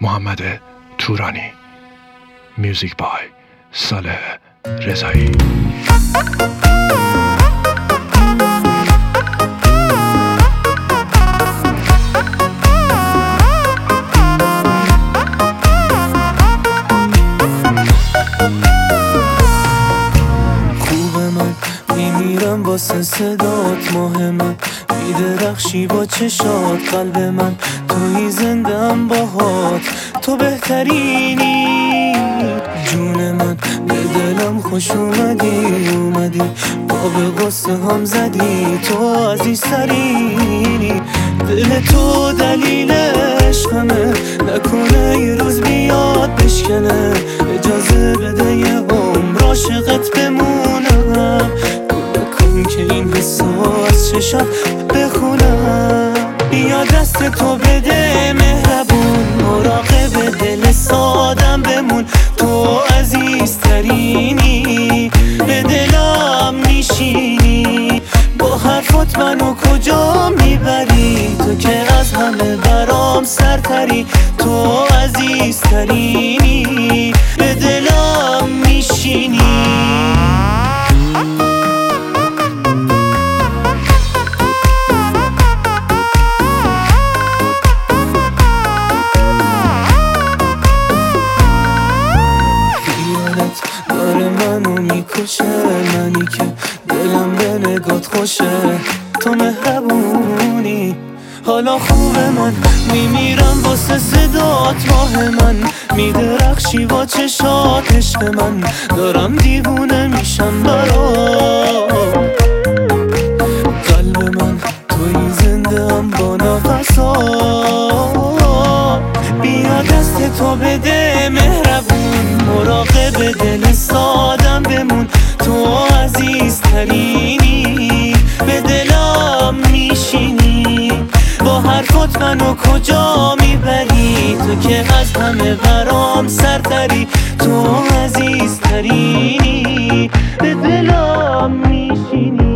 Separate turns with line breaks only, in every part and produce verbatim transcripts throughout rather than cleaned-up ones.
محمد تورانی. میوزیک بای صالح رضایی.
میمیرم واسه صدات ماه من، میدرخشی با چشات قلب من، توی زندم باهات، تو بهترینی جون من، به دلم خوش اومدی اومدی با به قصه هم زدی، تو عزیزترینی، دل تو دلیل عشقمه، نکنه یه روز بیاد بشکنه، اجازه بده یه عمر عاشقت بمونم، که این حسا از چشات بخونم، بیا دست تو بده مهربون، مراقب دل سادم بمون، تو عزیزترینی، به دلم میشینی، با حرفات منو کجا میبری، تو که از همه برام سرتری، تو عزیزترینی، به دلم میشینی. داره منو میکشه، منی که دلم به نگات خوشه، تو مهربونی، حالا خوبه من میمیرم واسه صدات ماه من، میدرخشی با چشات عشق من، دارم دیوونه میشم برات، قلب من توی زنده ام با نفسات، بیا دست تو بده مهربون، مراقب دل سادم بمون، تو عزیزترینی، به دلم میشینی، با حرفات منو کجا میبری، تو که از همه برام سرتری، تو عزیزترینی، به دلم میشینی.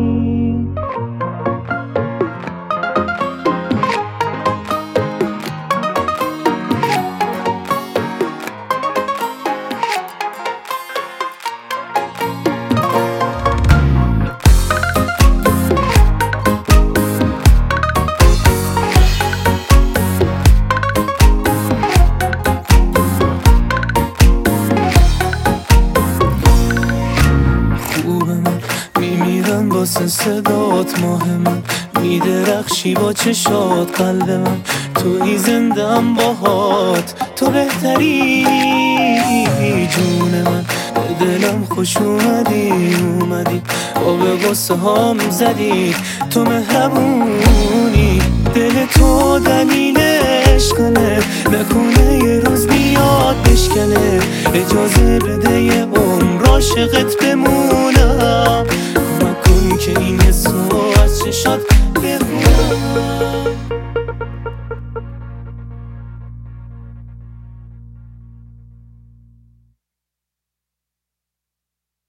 واسه صدات ماه من، میدرخشی با چشات قلب من، توی زندم باهات، تو بهترینی جون من، به دلم خوش اومدی اومدی با به قصه هم زدی، تو مهربونی، دل تو دلیل عشقمه، نکنه یه روز بیاد بشکنه، اجازه بده یه عمر عاشقت بمونم، که این حسو از چشات بخونم.